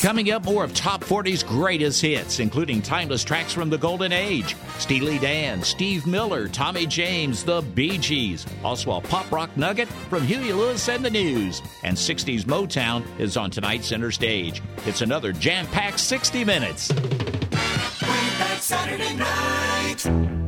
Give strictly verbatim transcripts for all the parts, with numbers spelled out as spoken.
Coming up, more of Top forty's greatest hits, including timeless tracks from the Golden Age. Steely Dan, Steve Miller, Tommy James, The Bee Gees. Also a pop rock nugget from Huey Lewis and the News. And sixties Motown is on tonight's center stage. It's another jam-packed sixty minutes. Way back Saturday night.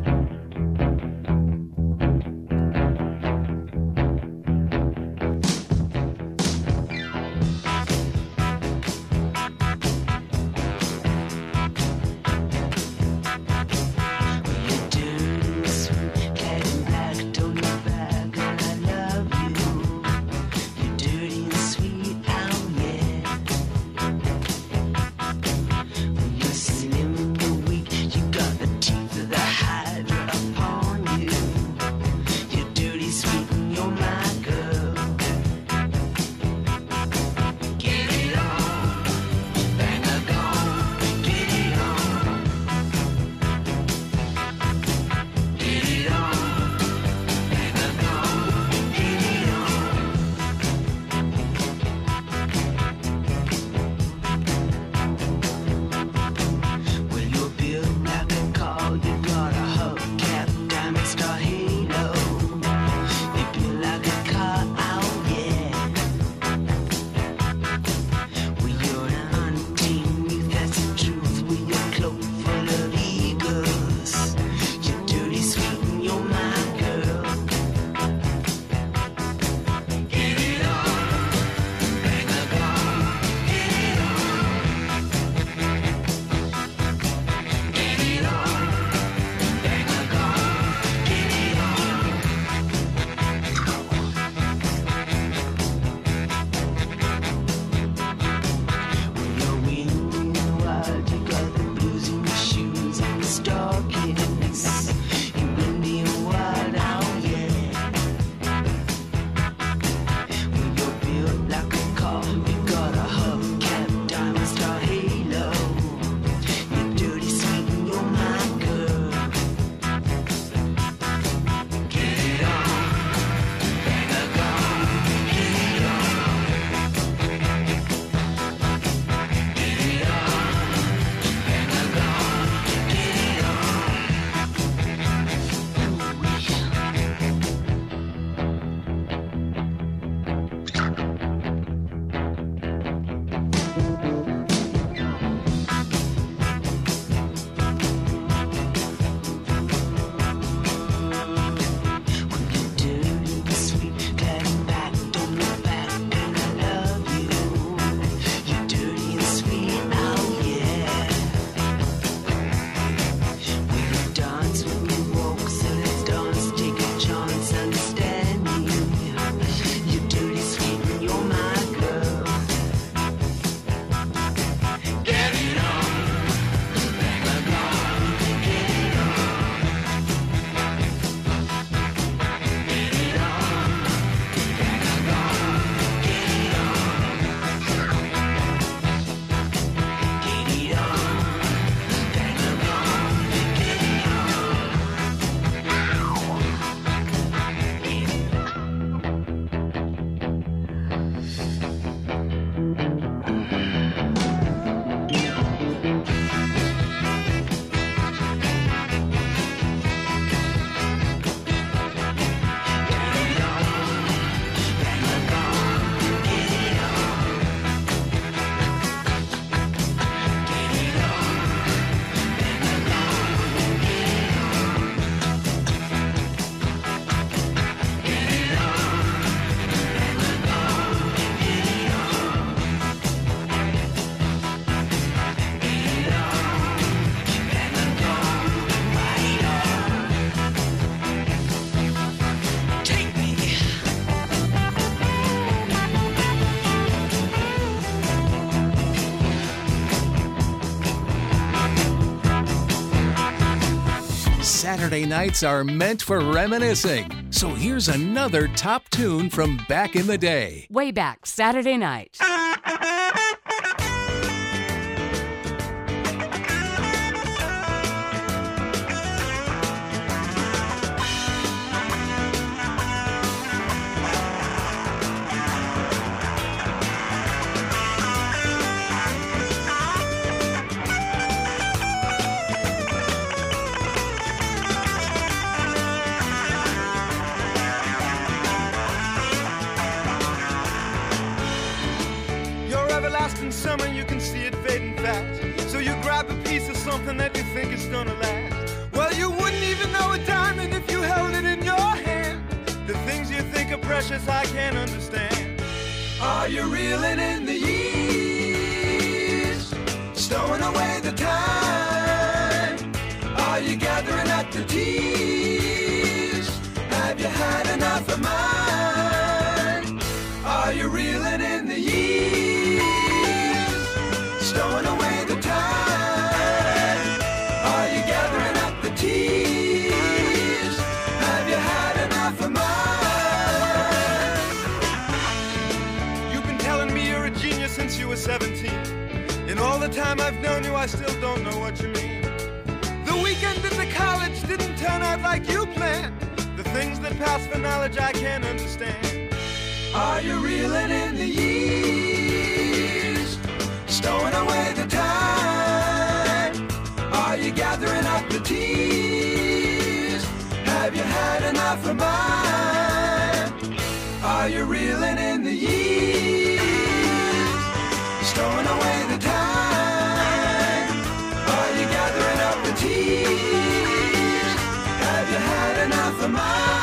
Saturday nights are meant for reminiscing. So here's another top tune from back in the day. Way back Saturday night. everlasting summer, you can see it fading fast. So you grab a piece of something that you think is gonna last. Well, you wouldn't even know a diamond if you held it in your hand. The things you think are precious, I can't understand. Are you reeling in the years, stowing away the time? Are you gathering up the tears? Have you had enough of mine? Are you reeling in the years, stowing away the time? Are you gathering up the tears? Have you had enough of mine? You've been telling me you're a genius since you were seventeen. In all the time I've known you, I still don't know what you mean. The weekend at the college didn't turn out like you planned. The things that pass for knowledge I can't understand. Are you reeling in the years, stowing away the time? Are you gathering up the tears? Have you had enough of mine? Are you reeling in the years, stowing away the time? Are you gathering up the tears? Have you had enough of mine?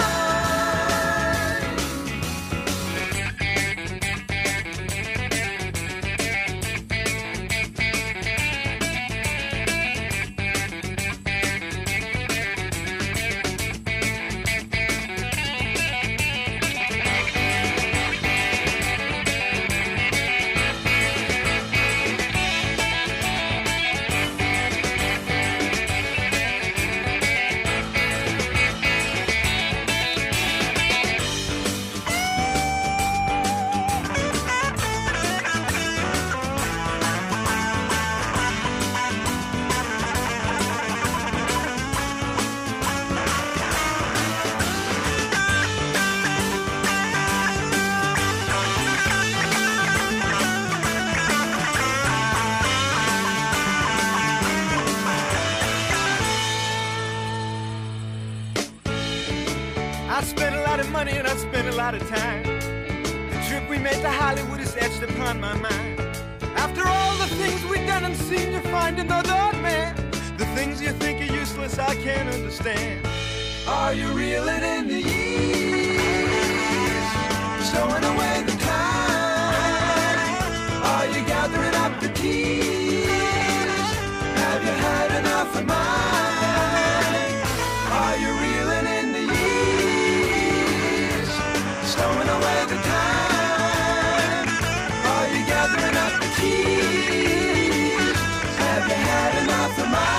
I spent a lot of money and I spent a lot of time. The trip we made to Hollywood is etched upon my mind. After all the things we've done and seen, you find another man. The things you think are useless, I can't understand. Are you reeling in the years, stowing away the time? Are you gathering up the tears? Have you had enough of mine? Are you reeling in the years, stowing away the time? Are you gathering up the tears? Have you had enough of mine?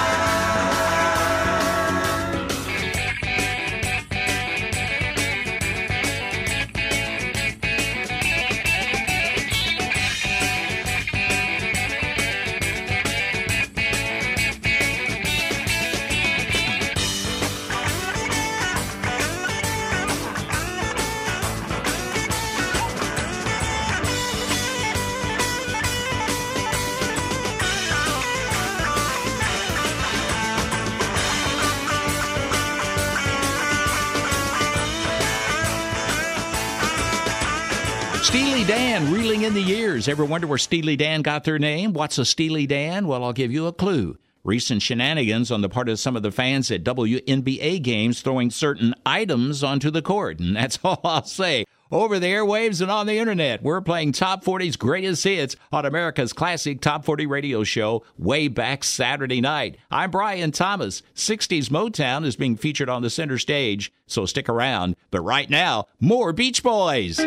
Steely Dan, reeling in the years. Ever wonder where Steely Dan got their name? What's a Steely Dan? Well, I'll give you a clue. Recent shenanigans on the part of some of the fans at W N B A games throwing certain items onto the court. And that's all I'll say. Over the airwaves and on the internet, we're playing Top forty's greatest hits on America's classic Top forty radio show way back Saturday night. I'm Brian Thomas. sixties Motown is being featured on the center stage, so stick around. But right now, more Beach Boys.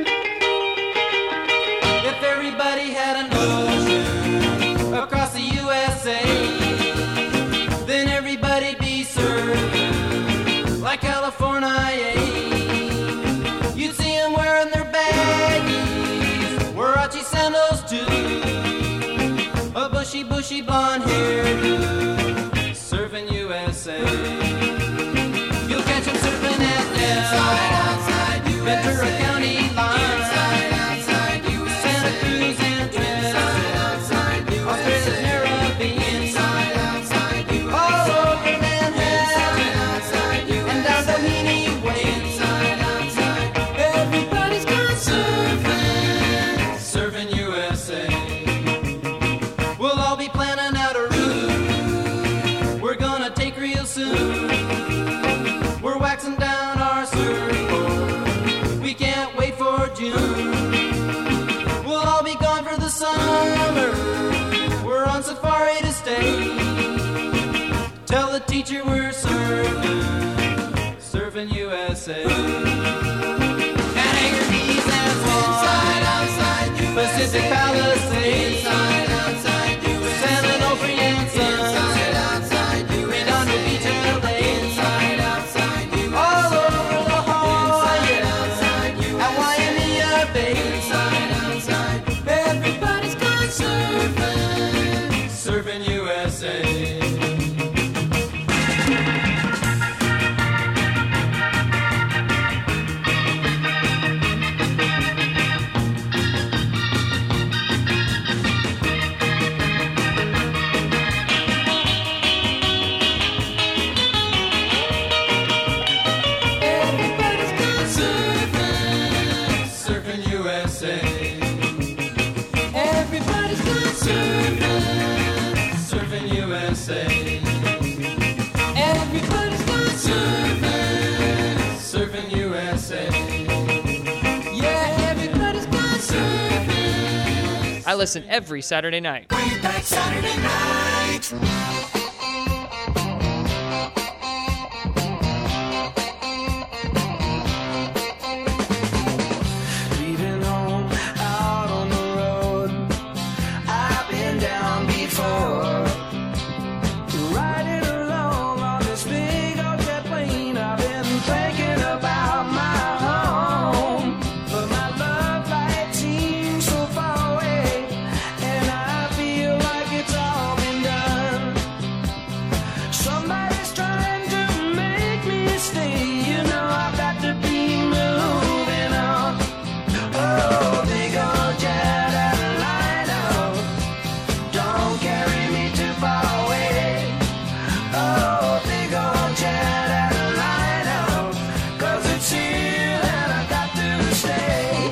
If everybody had an ocean across the U S A, then everybody'd be served like California. You'd see them wearing their baggies, Warachi sandals too, a bushy, bushy blonde hairdo, surfing U S A. You'll catch them surfing at Del, Ventura County line. feature we're serving, surfing U S A. And Anchor Keys and inside, outside, U S A. Pacific Palisades, inside, outside, U S A. San Onofre and Sun, inside, outside, U S A. Redondo Beach, L A, inside, outside, U S A. All over La Jolla, inside, outside, U S A. At Waimea Bay, inside, outside. Everybody's gone surfing, surfing U S A. I listen every Saturday night. Way back Saturday night. Leaving home out on the road, I've been down before. Riding along on this big old jet plane, I've been thinking about my home. But my love light seems so far away, and I feel like it's all been done. Somebody's trying to make me stay, you know I've got to be moving on. Oh, big old jet airliner, don't carry me too far away. Oh, big old jet airliner, 'cause it's here and I got to stay.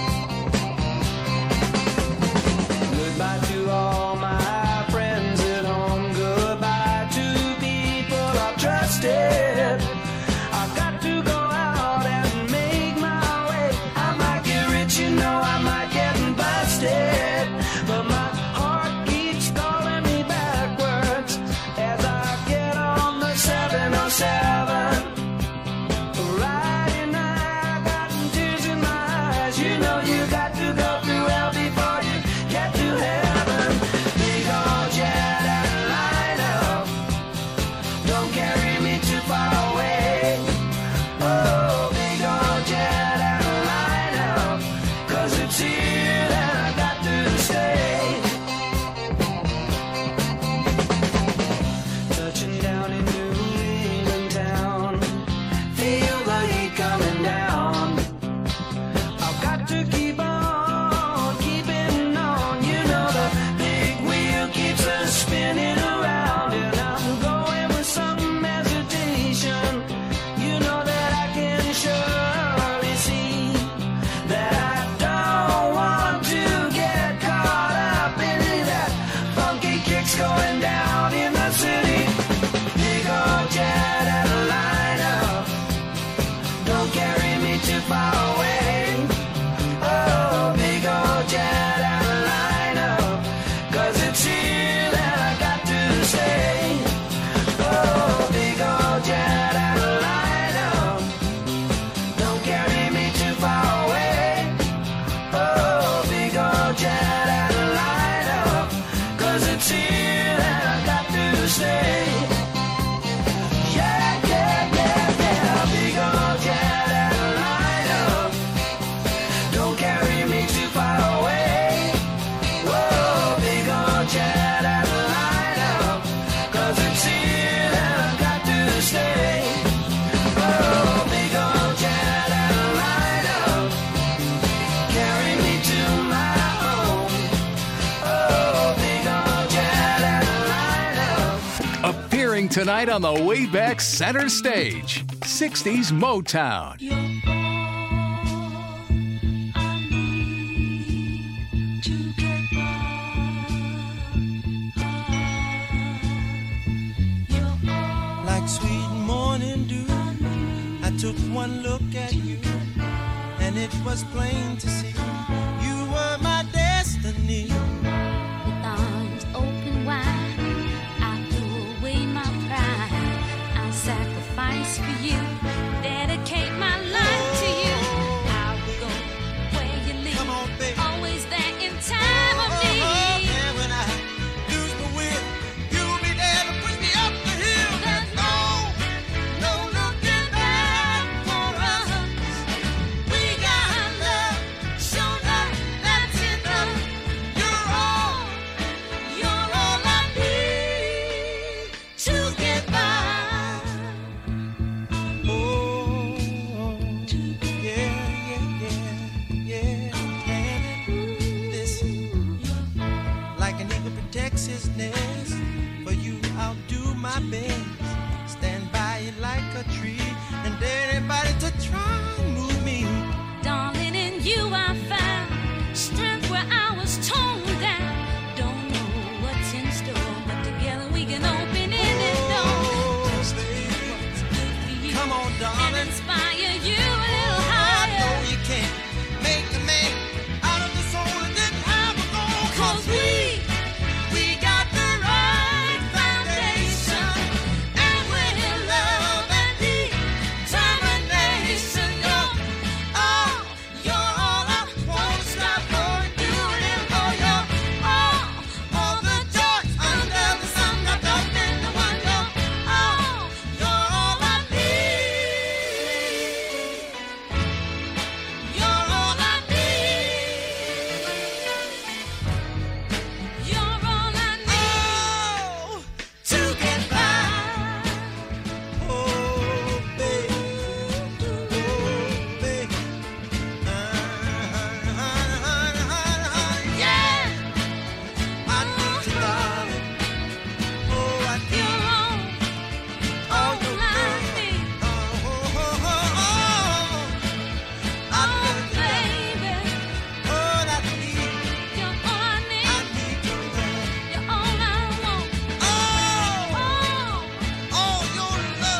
Goodbye to all my friends at home. Goodbye to people I've trusted. I've got to go out and make my way. I might get rich, you know, I might get busted. But my heart keeps calling me backwards as I get on the seven oh seven. Riding high, got tears in my eyes. You know you got to go through hell before you get to heaven. Big old jet airliner, don't carry me too far away. Oh, big old jet airliner, 'cause it's here and I got to stay. Touching down in New England town, feel the heat coming down. I've got to keep on, keeping on. You know the big wheel keeps us spinning around, and I'm going with some hesitation. You know that I can surely see that I don't want to get caught up in that funky kicks going down in the city. Big old jet airliner, don't carry me too far away. Oh, big old jet airliner, 'cause it's here that I got to stay. Oh, big old jet airliner, don't carry me too far away. Oh, big old jet airliner, 'cause it's here that I got to stay. Yeah, yeah, yeah, yeah, big old jet airliner, don't carry me too far away. Whoa, big old jet airliner, 'cause it's here that I got to stay. Oh, big old jet airliner, carry me to my home. Oh, big old jet airliner. Appearing tonight on the Wayback Center Stage, sixties Motown. Like sweet morning dew, I took one look at you, and it was plain to see you were my destiny. With arms open wide, I threw away my pride.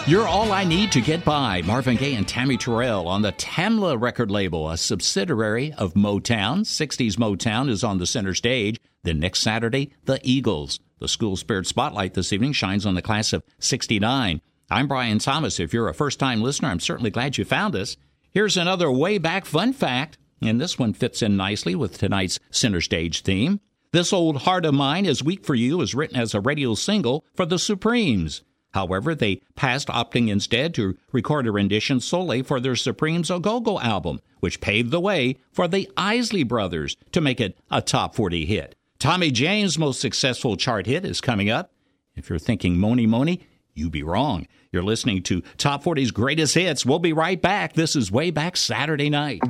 You're All I Need to Get By, Marvin Gaye and Tammy Terrell on the Tamla record label, a subsidiary of Motown. sixties Motown is on the center stage. Then next Saturday, the Eagles. The School Spirit Spotlight this evening shines on the class of sixty-nine. I'm Brian Thomas. If you're a first-time listener, I'm certainly glad you found us. Here's another way back fun fact, and this one fits in nicely with tonight's center stage theme. This Old Heart of Mine is Weak for You is written as a radio single for the Supremes. However, they passed opting instead to record a rendition solely for their Supremes A Go-Go album, which paved the way for the Isley Brothers to make it a top forty hit. Tommy James' most successful chart hit is coming up. If you're thinking Moni Moni, you'd be wrong. You're listening to Top forty's Greatest Hits. We'll be right back. This is Way Back Saturday Night.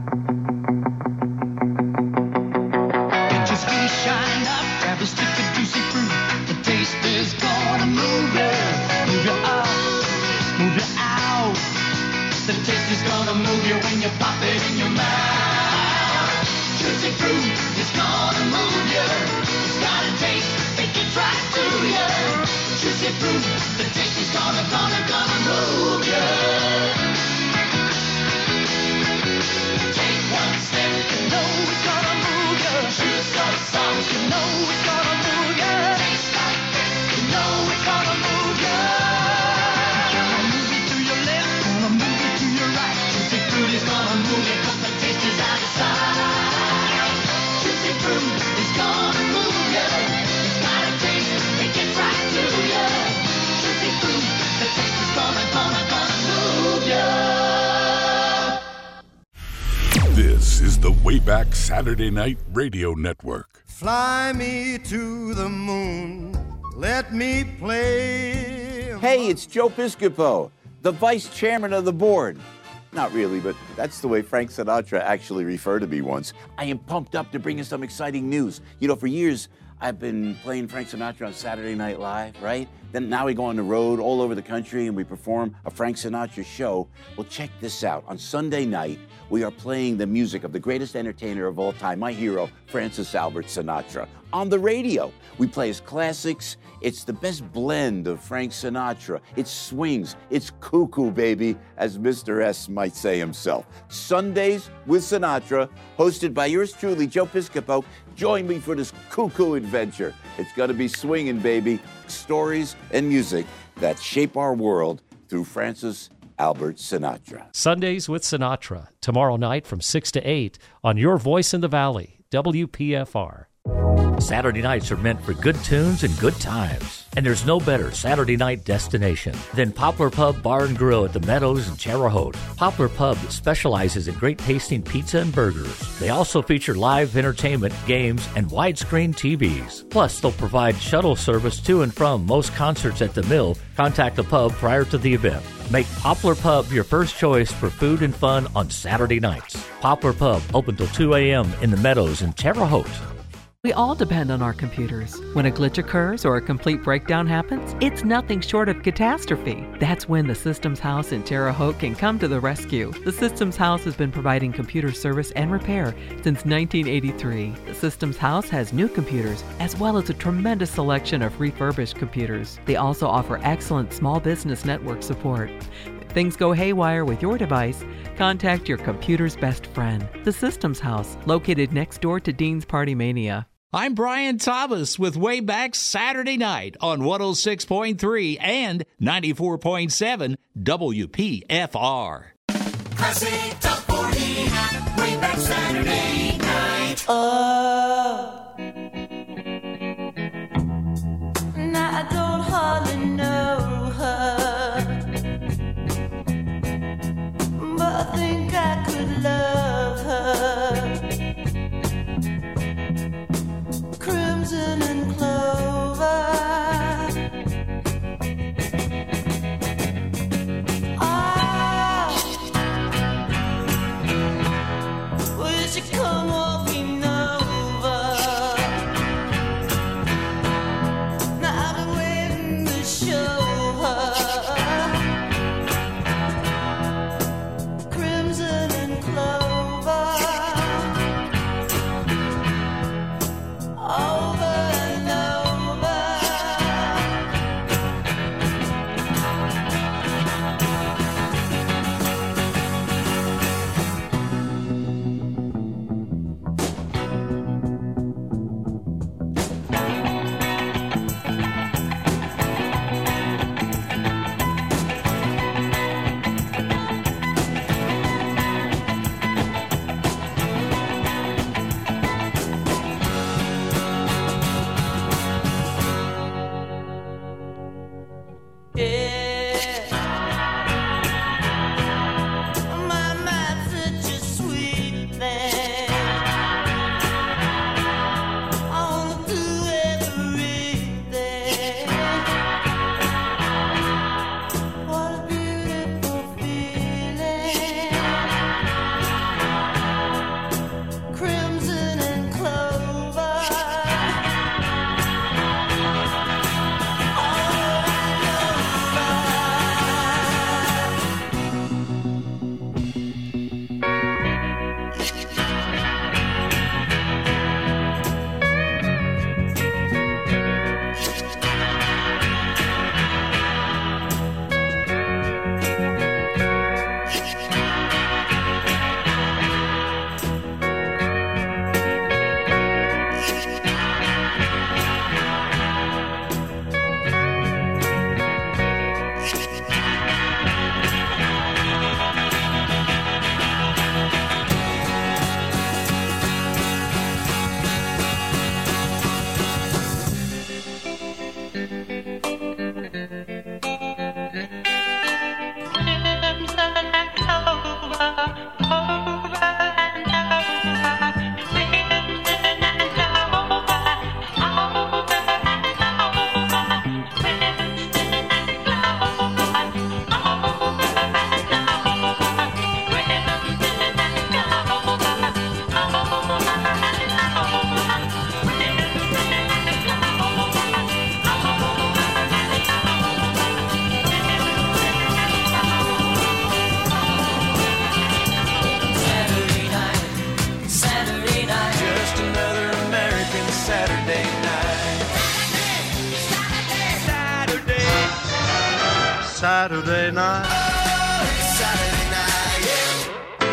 Get your skin shine up, grab a stick of juicy fruit. The taste is gonna move you. Move you out, move you out. The taste is gonna move you when you pop it in your mouth. Juicy fruit is gonna move you. It's got a taste, it gets right to you. Juicy fruit, the taste is gonna, gonna, gonna move you. Take one step, you know it's gonna move you. Chew so soft, you know it's gonna move you. Taste like this, you know it's gonna move you. Gonna move you to your left, gonna move you to your right. Juicy fruit is gonna move you 'cause the taste is out of sight. Juicy fruit is gonna move you. It's got a taste, it gets right to you. Juicy fruit, the taste is gonna, gonna, gonna move you. This is the Wayback Saturday Night Radio Network. Fly me to the moon, let me play. Hey, it's Joe Piscopo, the vice chairman of the board. Not really, but that's the way Frank Sinatra actually referred to me once. I am pumped up to bring you some exciting news. You know, for years, I've been playing Frank Sinatra on Saturday Night Live, right? Then now we go on the road all over the country and we perform a Frank Sinatra show. Well, check this out. On Sunday night, we are playing the music of the greatest entertainer of all time, my hero, Francis Albert Sinatra, on the radio. We play his classics. It's the best blend of Frank Sinatra. It swings. It's cuckoo, baby, as Mister S might say himself. Sundays with Sinatra, hosted by yours truly, Joe Piscopo. Join me for this cuckoo adventure. It's going to be swinging, baby. Stories and music that shape our world through Francis Albert Sinatra. Sundays with Sinatra, tomorrow night from six to eight on Your Voice in the Valley, W P F R. Saturday nights are meant for good tunes and good times. And there's no better Saturday night destination than Poplar Pub Bar and Grill at the Meadows in Terre Haute. Poplar Pub specializes in great tasting pizza and burgers. They also feature live entertainment, games, and widescreen T Vs. Plus, they'll provide shuttle service to and from most concerts at the Mill. Contact the pub prior to the event. Make Poplar Pub your first choice for food and fun on Saturday nights. Poplar Pub, open till two a.m. in the Meadows in Terre Haute. We all depend on our computers. When a glitch occurs or a complete breakdown happens, it's nothing short of catastrophe. That's when the Systems House in Terre Haute can come to the rescue. The Systems House has been providing computer service and repair since nineteen eighty-three. The Systems House has new computers as well as a tremendous selection of refurbished computers. They also offer excellent small business network support. If things go haywire with your device, contact your computer's best friend, the Systems House, located next door to Dean's Party Mania. I'm Brian Thomas with Way Back Saturday Night on one oh six point three and ninety-four point seven W P F R. Classic Top forty, Way Back Saturday Night. Oh, now I don't hardly know her, but I think I could love her. Crimson and clover, oh, will she come walking over? Now I've been waiting to show her. Crimson and clover, over Saturday night. Oh, it's Saturday night, yeah.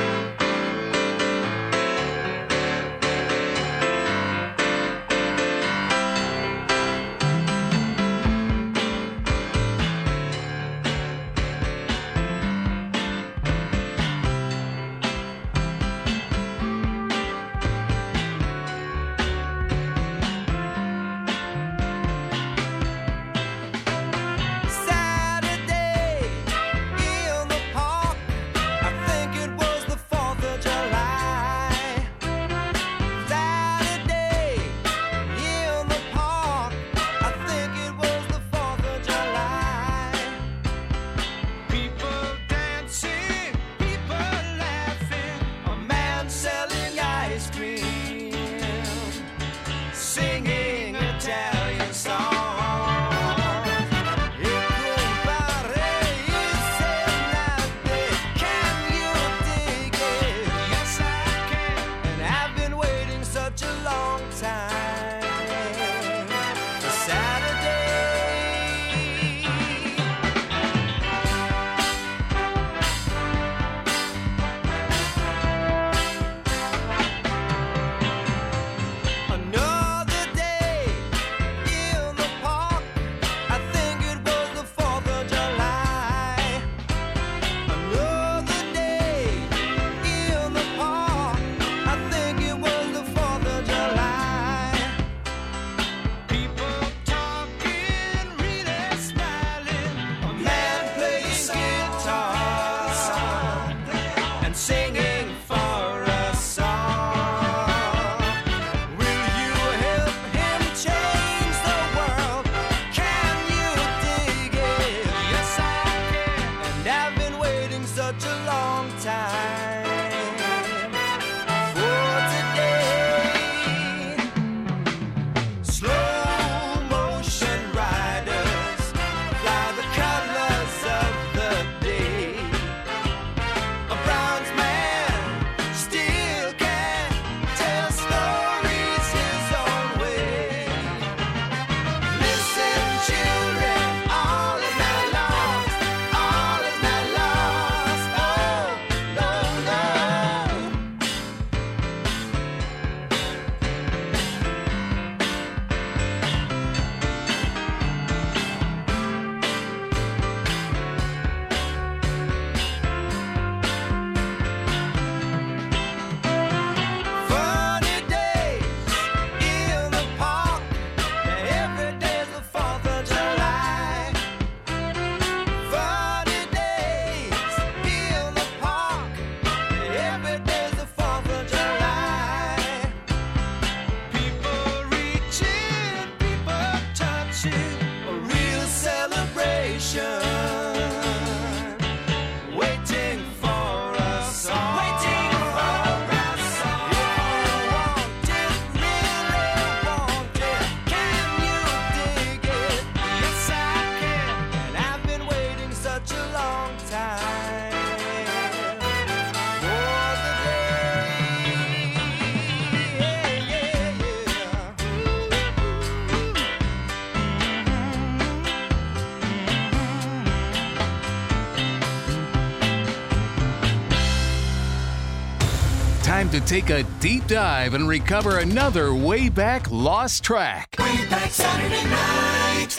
Time to take a deep dive and recover another way back lost track. Way back Saturday night.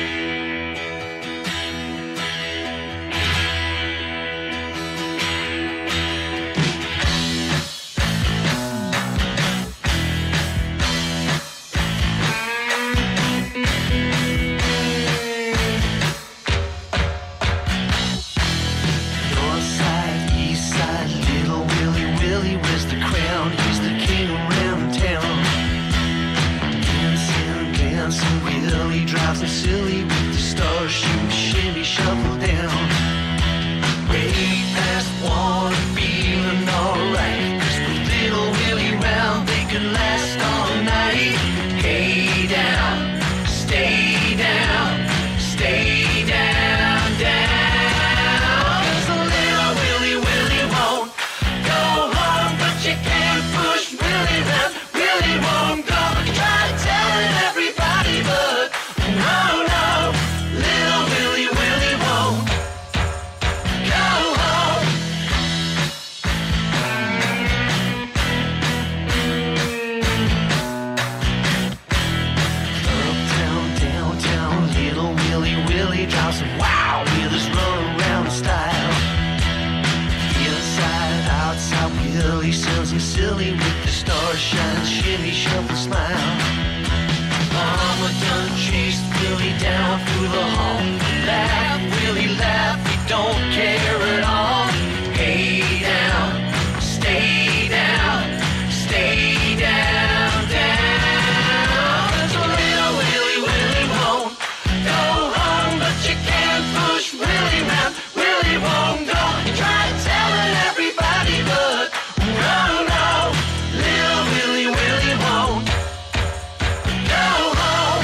Silly with the stars, shoot, shimmy, shuffle down. Way past one, feeling alright. 'Cause with little Willie round, they can last all night. Hey down, stay down, stay down, down. 'Cause a little Willie, Willie won't go home, but you can't push Willie round. Willie won't go. Try telling everybody, but no, no, little Willie down through the hall. Laugh, Willie, laugh, he don't care at all. Hey down, stay down, stay down, down. 'Cause little Willie, Willie won't go home, but you can't push Willie round. Willie won't go. Try telling everybody, but no, no, little Willie, Willie won't go home.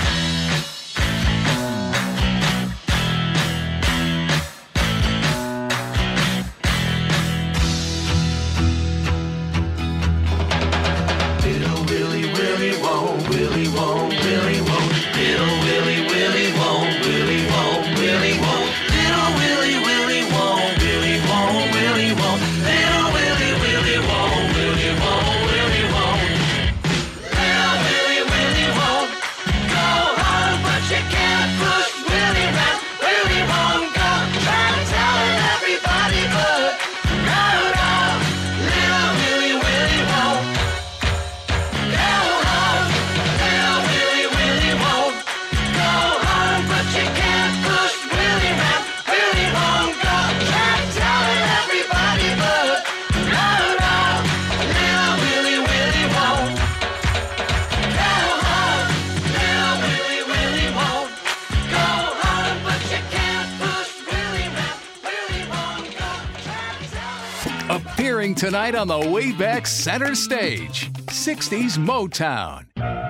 Little Willie, Willie won't, Willie won't, Willie won't. Little Willie, Willie won't, Willie won't, Willie won't. Little Willie, Willie won't, Willie won't, Willie won't. Little Willie, Willie won't, Willie won't, Willie won't. Little Willie, Willie won't go home, but you can't push Willie round. Willie won't go. Try telling everybody, but no, no. Little Willie, Willie won't go home. Little Willie, Willie won't go home, but you can't push Willie round. Willie won't go. Try telling everybody, but no, no. Little Willie, Willie won't go home. Little Willie, Willie won't go home, but you can't push Willie round. Willie won't go. Try telling. Appearing tonight on the Way Back Center Stage, sixties Motown.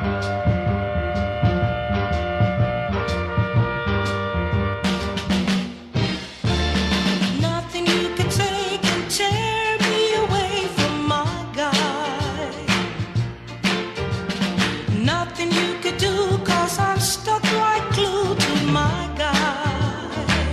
Nothing you could take can tear me away from my guy. Nothing you could do, 'cause I'm stuck like glue to my guy.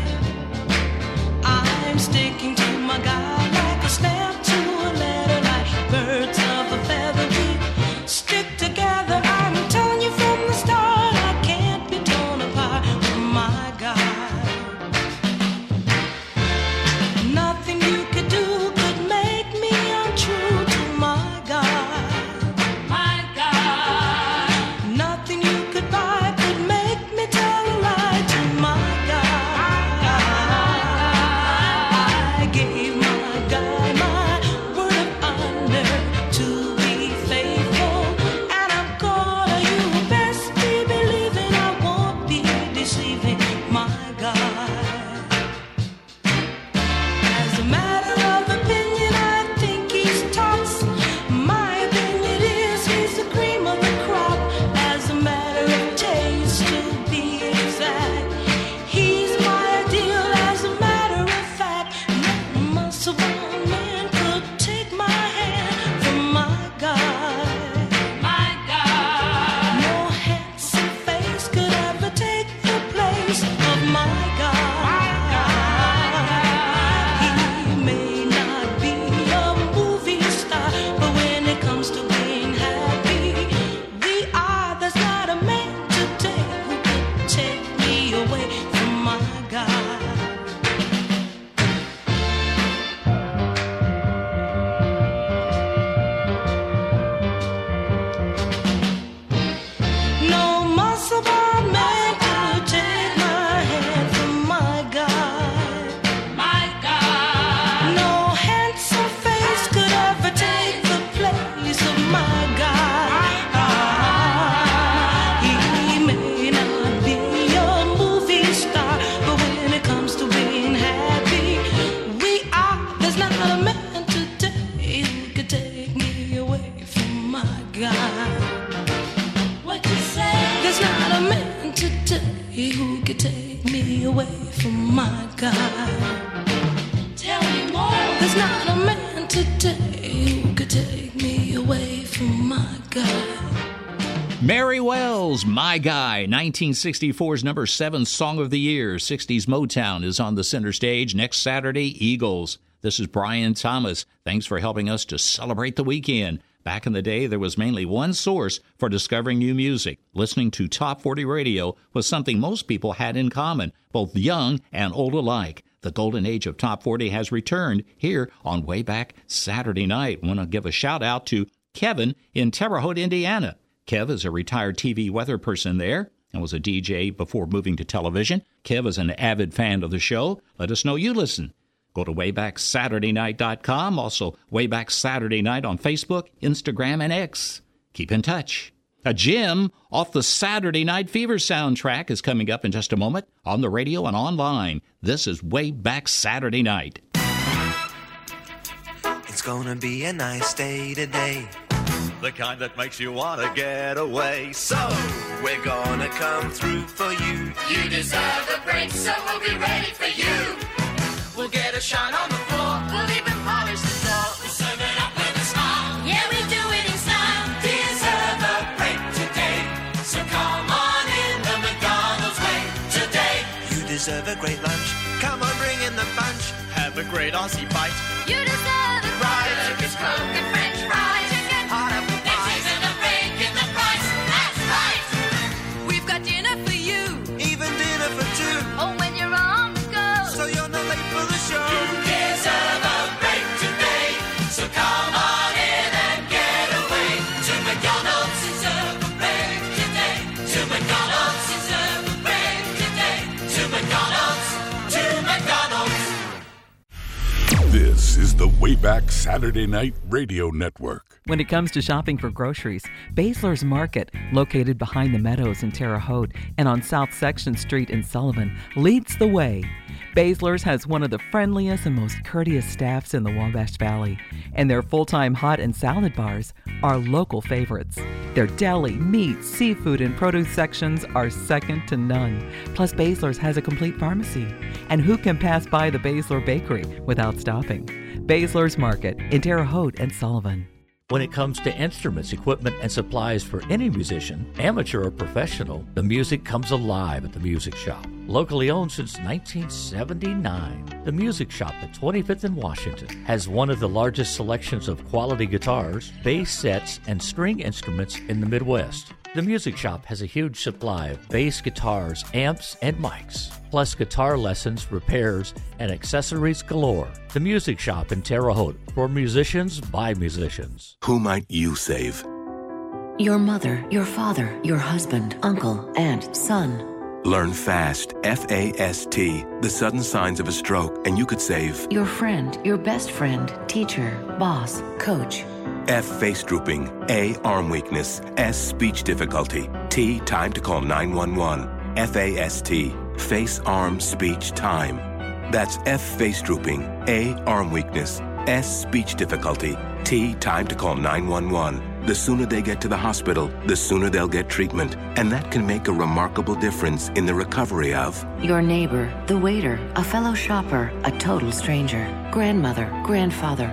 I'm sticking to my guy like a snap to a letter, like birds of a feather. We stick together. I'm telling you from the start, I can't be torn apart from my guy. Nothing you could do could make me untrue to my guy. My guy. Nothing you could buy could make me tell a lie to my guy. I gave my guy my word of honor to be faithful, and I'm gonna, you best be believing I won't be deceiving my guy. As a matter of opinion, I think he's tops. My opinion is he's the cream of the crop. As a matter of taste, to be exact, he's my ideal. As a matter of fact, no muscle bound man could take my hand from my guy. My guy. No handsome face could ever take the place of my guy. He may not be a movie star, but when it comes to being happy, we are. There's not a man today who could take me away from my guy. No muscle bound man could take my hand from my guy. My guy. No handsome face could ever take the place of my guy. He may not be a movie star, but when it comes to being happy, we are. There's not a man today who could take me away from my guy. What you say? There's not a man today who could take me away from my guy. Tell me more. There's not a man today who could take me away from my guy. Mary Wells, My Guy, nineteen sixty-four's number seven song of the year. sixties Motown is on the center stage next Saturday, Eagles. This is Brian Thomas. Thanks for helping us to celebrate the weekend. Back in the day, there was mainly one source for discovering new music. Listening to Top forty Radio was something most people had in common, both young and old alike. The golden age of Top forty has returned here on Way Back Saturday Night. I want to give a shout-out to Kevin in Terre Haute, Indiana. Kev is a retired T V weather person there. and was a D J before moving to television. Kev is an avid fan of the show. Let us know you listen. Go to wayback saturday night dot com, also Wayback Saturday Night on Facebook, Instagram, and X. Keep in touch. A Jim off the Saturday Night Fever soundtrack is coming up in just a moment on the radio and online. This is Wayback Saturday Night. It's gonna be a nice day today, the kind that makes you wanna get away. So we're gonna come through for you. You deserve a break, so we'll be ready for you. We'll get a shine on the floor. We'll even polish the floor. We'll serve it up with a smile. Yeah, we do it in style. Deserve a break today, so come on in the McDonald's way today. You deserve a great lunch. Come on, bring in the bunch. Have a great Aussie bite. You deserve a Right. burger's Coke and French fries. Chicken, hot apple this pie. isn't a break in the price. That's right. We've got dinner for you. Even dinner for two. Oh, when you're on the go. So you're not late for the show. You deserve a break today, so come on in and get away. To McDonald's, deserve a break today. To McDonald's, deserve a break today. To McDonald's, to McDonald's. This is the Wayback Saturday Night Radio Network. When it comes to shopping for groceries, Basler's Market, located behind the Meadows in Terre Haute and on South Section Street in Sullivan, leads the way. Basler's has one of the friendliest and most courteous staffs in the Wabash Valley, and their full-time hot and salad bars are local favorites. Their deli, meat, seafood, and produce sections are second to none. Plus, Basler's has a complete pharmacy. And who can pass by the Basler Bakery without stopping? Basler's Market in Terre Haute and Sullivan. When it comes to instruments, equipment, and supplies for any musician, amateur or professional, the music comes alive at the Music Shop. Locally owned since nineteen seventy-nine, the Music Shop at twenty-fifth and Washington has one of the largest selections of quality guitars, bass sets, and string instruments in the Midwest. The Music Shop has a huge supply of bass guitars, amps, and mics, plus guitar lessons, repairs, and accessories galore. The Music Shop in Terre Haute, for musicians by musicians. Who might you save? Your mother, your father, your husband, uncle, aunt, son. Learn FAST, F A S T, the sudden signs of a stroke, and you could save Your friend, your best friend, teacher, boss, coach. F, face drooping, A, arm weakness, S, speech difficulty, T, time to call nine one one. F A S T, face, arm, speech, time. That's F, face drooping, A, arm weakness, S, speech difficulty, T, time to call nine one one. The sooner they get to the hospital, the sooner they'll get treatment. And that can make a remarkable difference in the recovery of Your neighbor, the waiter, a fellow shopper, a total stranger, grandmother, grandfather.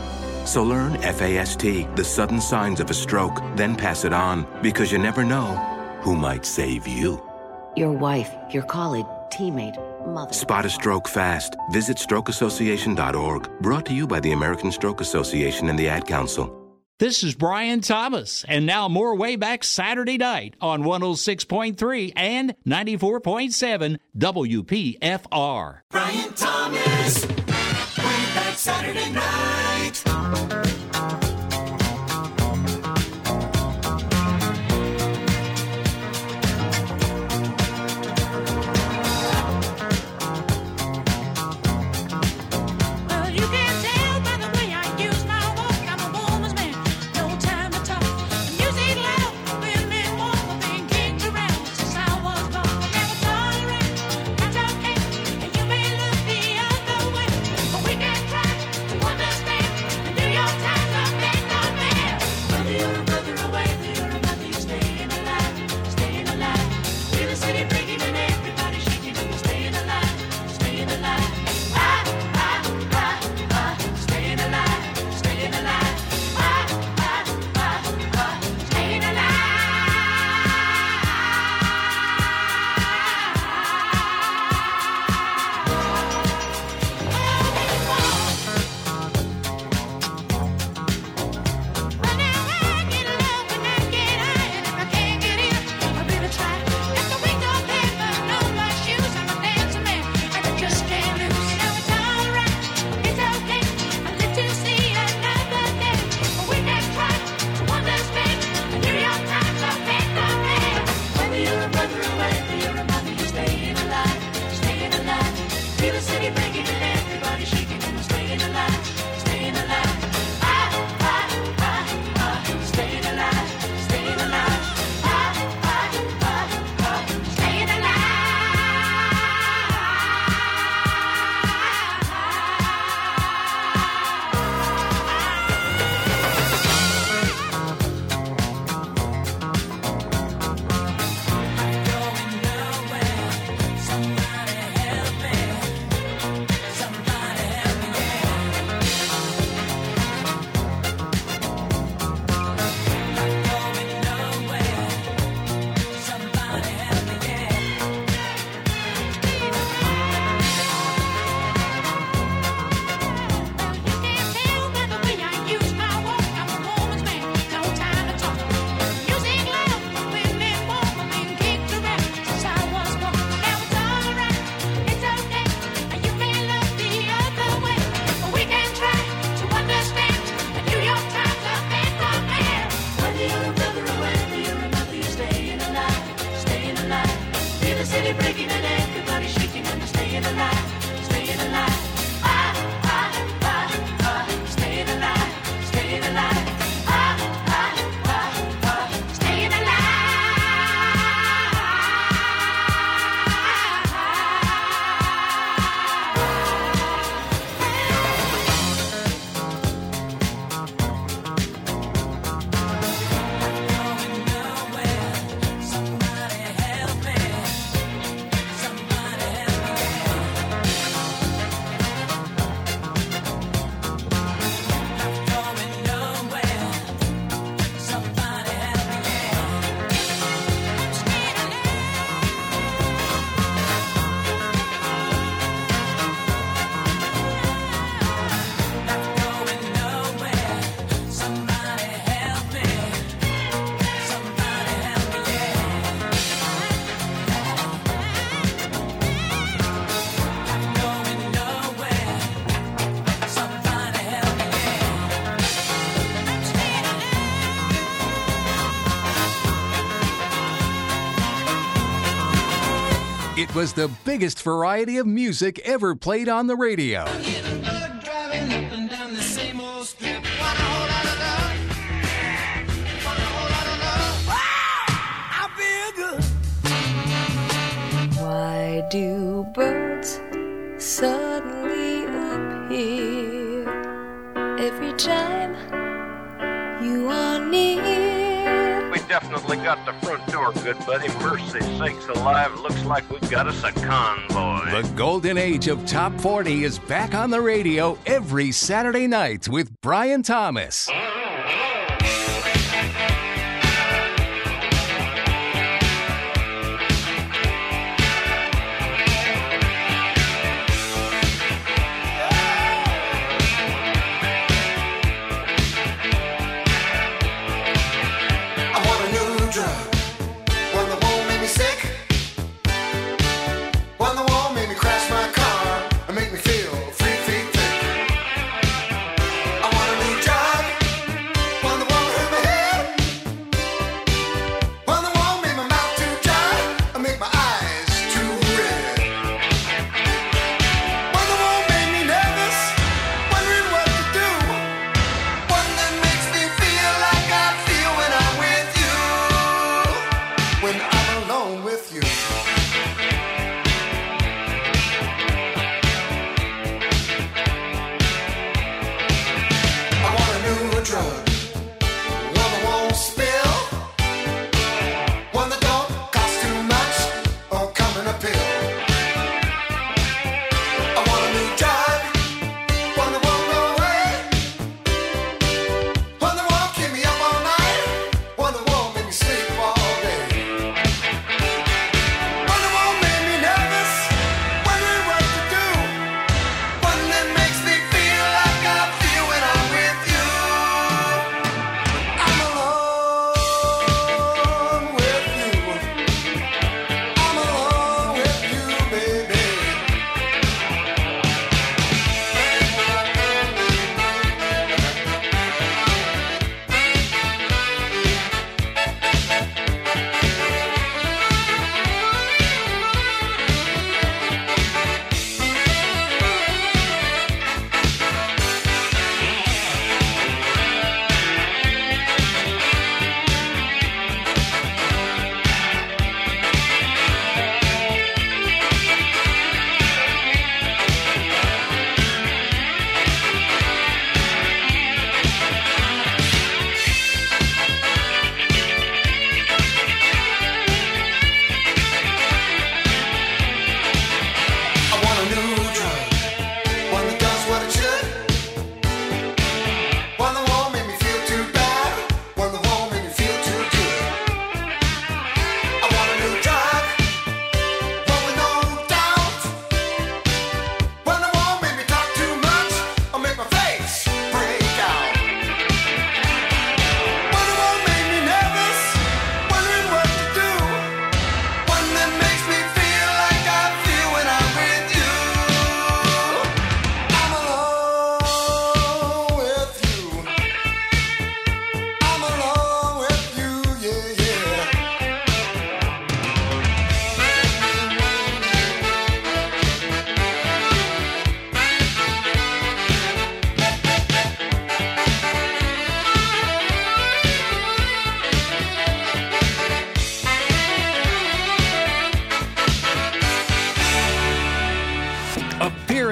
So learn F A S T, the sudden signs of a stroke, then pass it on, because you never know who might save you. Your wife, your colleague, teammate, mother. Spot a stroke fast. Visit stroke association dot org. Brought to you by the American Stroke Association and the Ad Council. This is Brian Thomas, and now more Wayback Saturday Night on one oh six point three and ninety-four point seven W P F R. Brian Thomas, Wayback Saturday Night. Well, you can tell by the way I use my walk, I'm a woman's man, no time to talk. Music loud, women walk, I've been kicked around since I was born. Never tolerate, that's okay, and you may look the other way, but we can try to understand and do your time. city breaking and everybody shaking and they're staying alive, staying alive. Ah, ah, ah, ah, staying alive, staying alive. Ah, ah, ah, ah, staying It was the biggest variety of music ever played on the radio. driving up and down the same old strip. I feel good. Why do birds suddenly appear every time you are near? We definitely got the front door, good buddy. Mercy sakes alive, looks like we've got us a convoy. The golden age of Top forty is back on the radio every Saturday night with Brian Thomas. Make me feel three feet thick. I want a new job.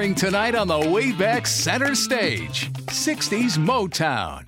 Airing tonight on the way back center stage, sixties Motown.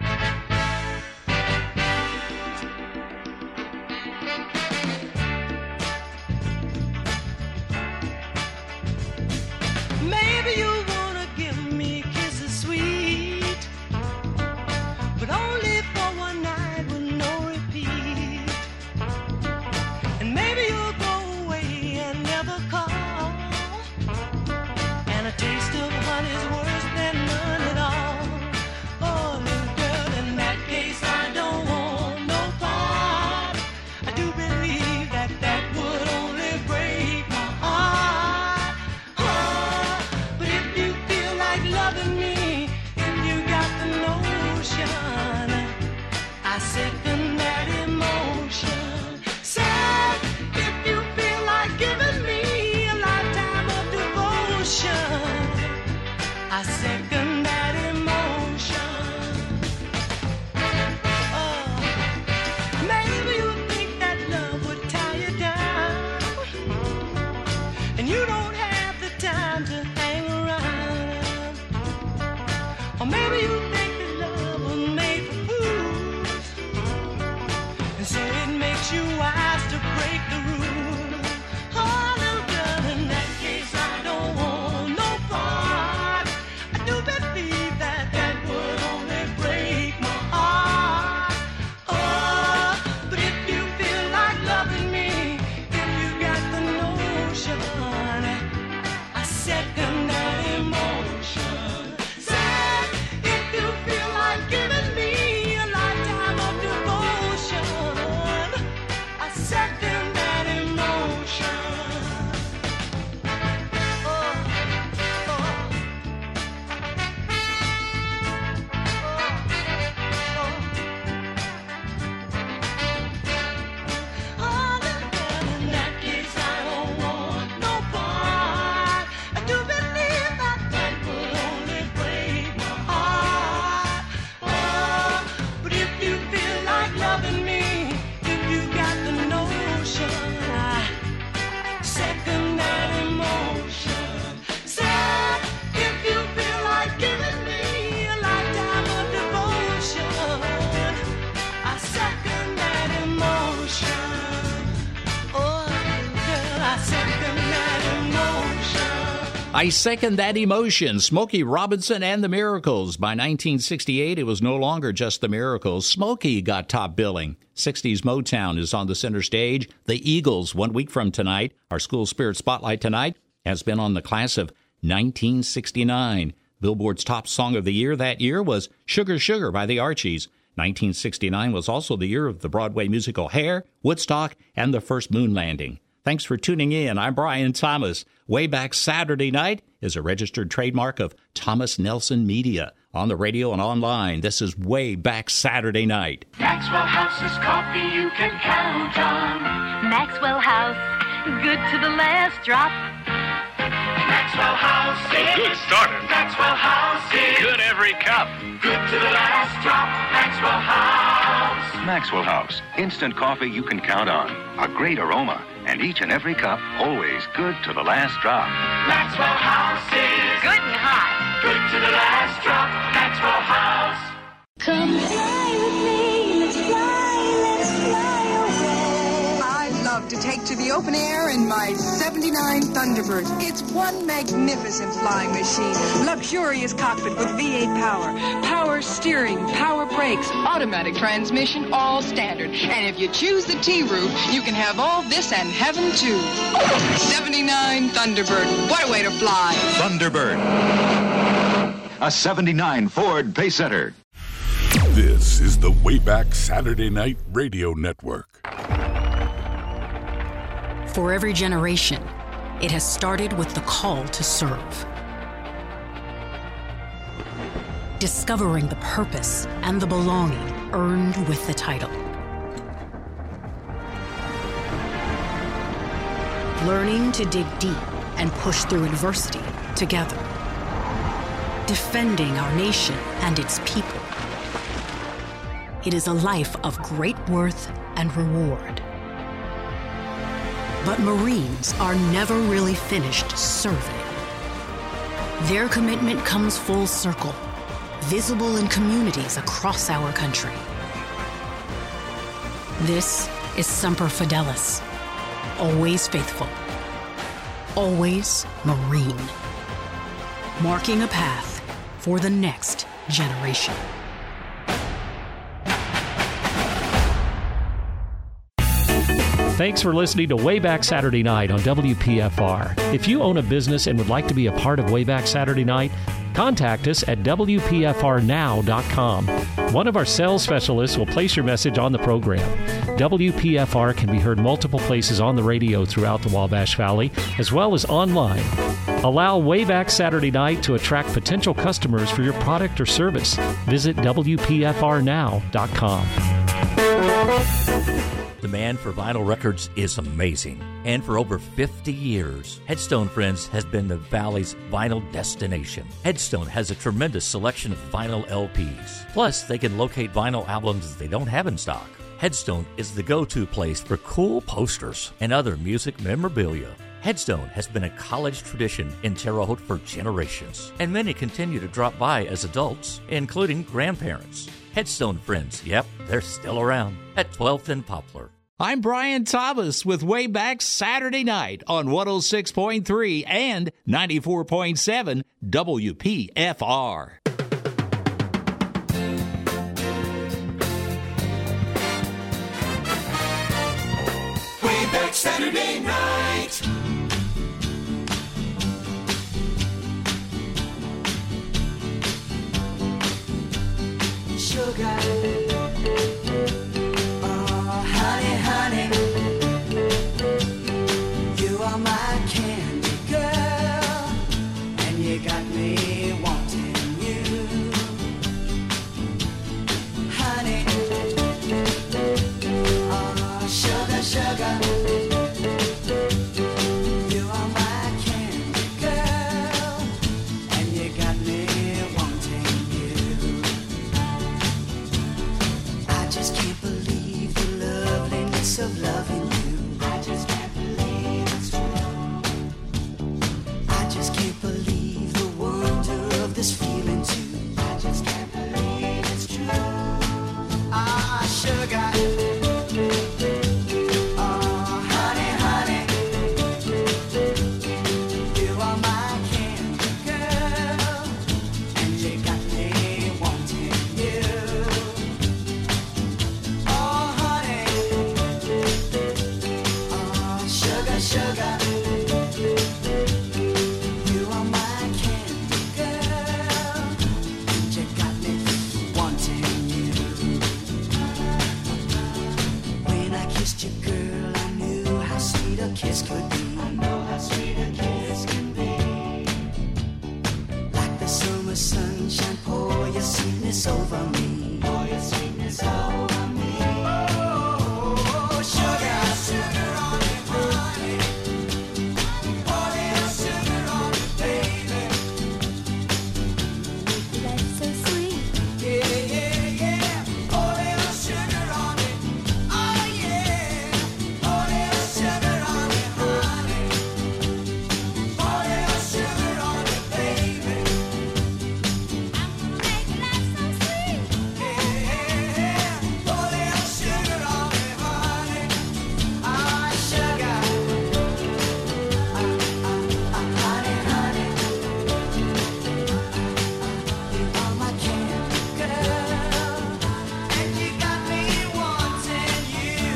Maybe you wanna give me kisses sweet, but only for one night with no repeat. And maybe you'll go away and never call, and a taste of honey's worse than none at all. Oh, little girl, in that case I don't want no part. I do believe that that would only break my heart. Oh, but if you feel like loving me, if you got the notion, I second that emotion. Said, if you feel like giving me a lifetime of devotion, I second that emotion. Oh, maybe you think that love would tie you down, and you don't have the time to hang around. Or maybe you think that love was made for fools, and so it makes you wise to break the rules. Oh, little girl, in that case I don't want no part. I do believe that that would only break my heart. Oh, but if you feel like loving me, if you got the notion, I second that emotion. Said, if you feel like giving me a lifetime of devotion, I second that emotion. Oh, little girl, in that case I don't want no part. I do believe that that would only break my heart. Oh, but if you feel like loving me, if you got the notion, I second that emotion. Said, if you feel like giving me a lifetime of devotion, I second that emotion. Oh, girl, I second that emotion. I Second That Emotion, Smokey Robinson and the Miracles. By nineteen sixty-eight, it was no longer just the Miracles. Smokey got top billing. sixties Motown is on the center stage. The Eagles, one week from tonight. Our school spirit spotlight tonight has been on the class of nineteen sixty-nine. Billboard's top song of the year that year was Sugar Sugar by the Archies. nineteen sixty-nine was also the year of the Broadway musical Hair, Woodstock, and the first moon landing. Thanks for tuning in. I'm Brian Thomas. Way Back Saturday Night is a registered trademark of Thomas Nelson Media. On the radio and online, this is Way Back Saturday Night. Maxwell House is coffee you can count on. Maxwell House, good to the last drop. Maxwell House is Good starter. Maxwell House is Good every cup. good to the last drop. Maxwell House. Maxwell House, instant coffee you can count on. A great aroma, and each and every cup always good to the last drop. Maxwell House is good and hot. Good to the last drop. Maxwell House. Come fly with me, let's fly, let's fly away. I'd love to take to the open air in my seventy-nine Thunderbird. It's one magnificent flying machine. Luxurious cockpit with V eight power, power steering, power brakes, automatic transmission, all standard. And if you choose the T-roof, you can have all this and heaven too. seventy-nine Thunderbird, what a way to fly. Thunderbird, a seventy-nine Ford Pacesetter. This is the Wayback Saturday Night Radio Network. For every generation, it has started with the call to serve. Discovering the purpose and the belonging earned with the title. Learning to dig deep and push through adversity together. Defending our nation and its people. It is a life of great worth and reward. But Marines are never really finished serving. Their commitment comes full circle, visible in communities across our country. This is Semper Fidelis, always faithful, always marine, marking a path for the next generation. Thanks for listening to Wayback Saturday Night on W P F R. If you own a business and would like to be a part of Wayback Saturday Night, contact us at W P F R now dot com. One of our sales specialists will place your message on the program. W P F R can be heard multiple places on the radio throughout the Wabash Valley, as well as online. Allow Wayback Saturday Night to attract potential customers for your product or service. Visit W P F R now dot com. Demand for vinyl records is amazing. And for over fifty years, Headstone Friends has been the Valley's vinyl destination. Headstone has a tremendous selection of vinyl L Ps. Plus, they can locate vinyl albums they don't have in stock. Headstone is the go-to place for cool posters and other music memorabilia. Headstone has been a college tradition in Terre Haute for generations, and many continue to drop by as adults, including grandparents. Headstone Friends, yep, they're still around at twelfth and Poplar. I'm Brian Thomas with Wayback Saturday Night on one oh six point three and ninety-four point seven W P F R. Wayback Saturday Night. Sugar. Oh, honey, honey. You are my candy girl. And you got me wanting you. Honey. Oh, sugar, sugar. You are my candy girl. And you got me wanting you. I just can't believe the loveliness of loving you. I just can't believe it's true. I just can't believe the wonder of this feeling too. I just can't believe it's true. Ah, sugar. Oh, honey, honey. You are my candy girl. And you got me wanting you. Oh, honey. Oh, sugar, sugar. You are my candy girl. And you got me wanting you. When I kissed you, girl, I knew how sweet a kiss could be. I know how sweet a kiss can be. Like the summer sunshine, pour your sweetness over me. Pour your sweetness over me. Oh, sugar, sugar on me, honey. Pour little sugar on me, baby. That's so sweet. Yeah, yeah, yeah. Pour little sugar on me. Oh, yeah. Pour little sugar on me, honey. Pour little sugar on me, baby. I'm gonna make your life so sweet. Yeah, yeah, yeah. Pour little sugar on me, honey. Ah, sugar. Ah, ah, ah, honey, honey. You are my candy girl, and you got me wanting you.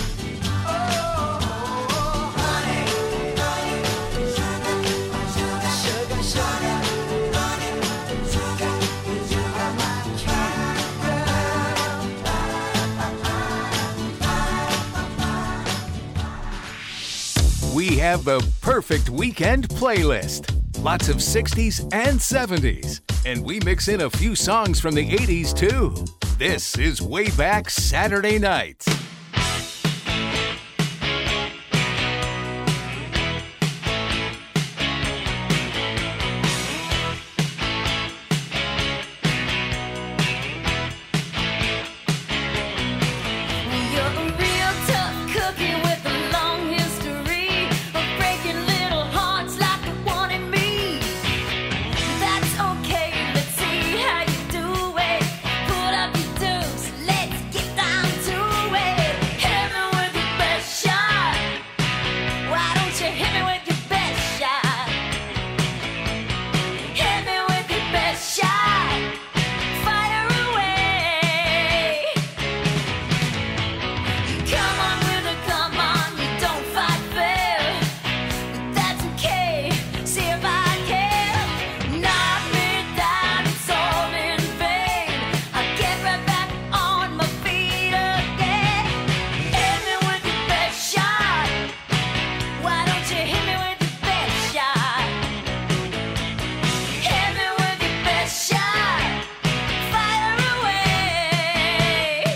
Oh, honey, honey, sugar, sugar, sugar, honey, sugar, you are my candy We have the perfect weekend playlist. Lots of sixties and seventies. And we mix in a few songs from the eighties too. This is Wayback Saturday Night. You're a real tough cookie with a long history of breaking little hearts like the one in me. don't you hit me with your best shot? Hit me with your best shot. Fire away. Come on with it, come on. You don't fight fair, but that's okay. See if I can knock me down. It's all in vain. I'll get right back on my feet again. Hit me with your best shot. Why don't you hit me with your best shot? Hit me with your best shot. Fire away.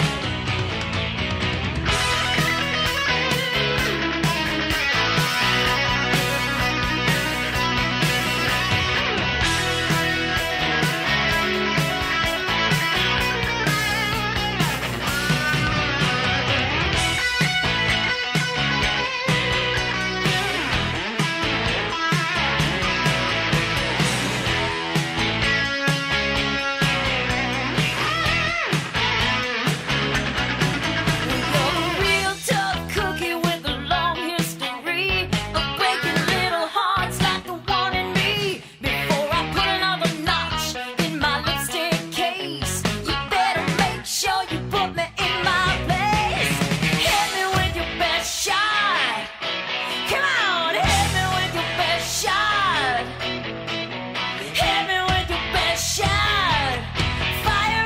You're a real tough cookie with a long history of breaking little hearts like the one in me. Before I put another notch in my lipstick case, you better make sure you put me in my place. Hit me with your best shot. Come on, hit me with your best shot. Hit me with your best shot. Fire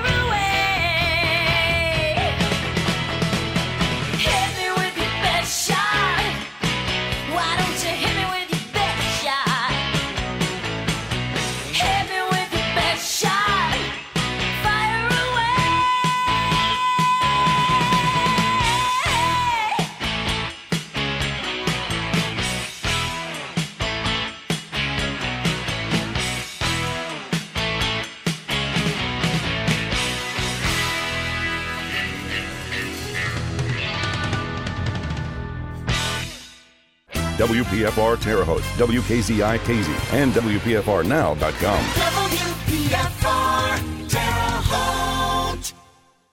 away. Hit me with your best shot. Why don't you hit me with your best shot? Hit me with your best shot. Fire away. W P F R Terre Haute, W K Z I Casey, and W P F R now dot com. W P F R